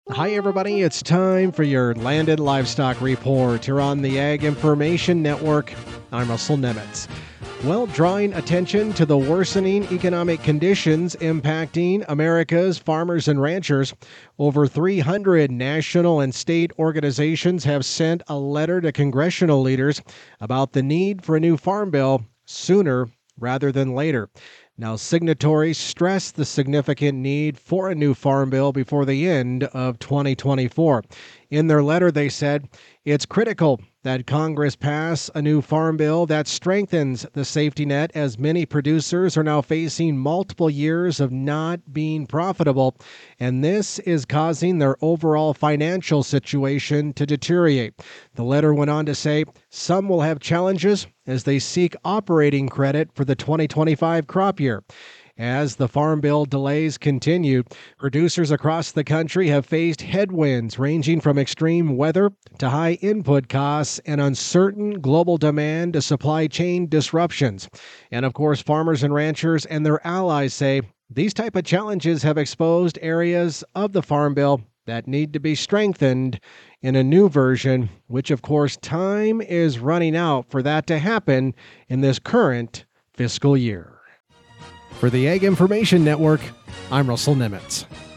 Hi, everybody. It's time for your Landed Livestock Report here on the Ag Information Network. I'm Russell Nemitz. Well, drawing attention to the worsening economic conditions impacting America's farmers and ranchers, over 300 national and state organizations have sent a letter to congressional leaders about the need for a new farm bill sooner rather than later. Now, signatories stress the significant need for a new farm bill before the end of 2024. In their letter, they said it's critical that Congress pass a new farm bill that strengthens the safety net, as many producers are now facing multiple years of not being profitable, and this is causing their overall financial situation to deteriorate. The letter went on to say some will have challenges as they seek operating credit for the 2025 crop year. As the Farm Bill delays continue, producers across the country have faced headwinds ranging from extreme weather to high input costs and uncertain global demand to supply chain disruptions. And of course, farmers and ranchers and their allies say these type of challenges have exposed areas of the Farm Bill that need to be strengthened in a new version, which of course time is running out for that to happen in this current fiscal year. For the Ag Information Network, I'm Russell Nemitz.